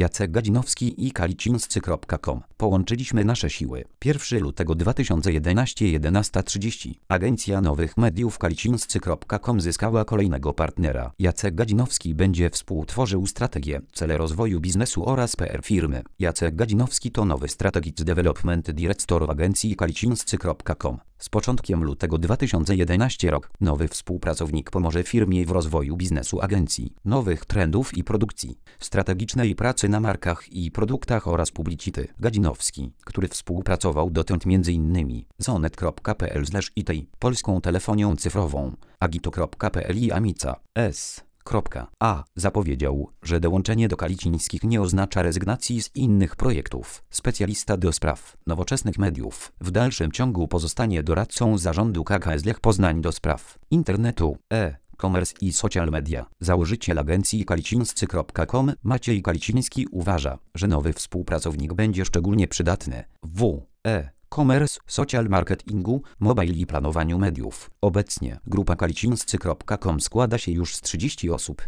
Jacek Gadzinowski i Kalicińscy.com. Połączyliśmy nasze siły. 1 lutego 2011, 11:30. Agencja Nowych Mediów Kalicińscy.com zyskała kolejnego partnera. Jacek Gadzinowski będzie współtworzył strategię, cele rozwoju biznesu oraz PR firmy. Jacek Gadzinowski to nowy Strategic Development Director w agencji Kalicińscy.com. Z początkiem lutego 2011 rok nowy współpracownik pomoże firmie w rozwoju biznesu agencji, nowych trendów i produkcji, strategicznej pracy na markach i produktach oraz publicity. Gadzinowski, który współpracował dotąd m.in. z onet.pl/it, Polską Telefonią Cyfrową, Agito.pl i Amica S.A. zapowiedział, że dołączenie do Kalicińskich nie oznacza rezygnacji z innych projektów. Specjalista do spraw nowoczesnych mediów w dalszym ciągu pozostanie doradcą zarządu KKS Lech Poznań do spraw internetu, e-commerce i social media. Założyciel agencji Kalicińscy.com Maciej Kaliciński uważa, że nowy współpracownik będzie szczególnie przydatny w e-commerce, social marketingu, mobile i planowaniu mediów. Obecnie grupa Kalicińscy.com składa się już z 30 osób.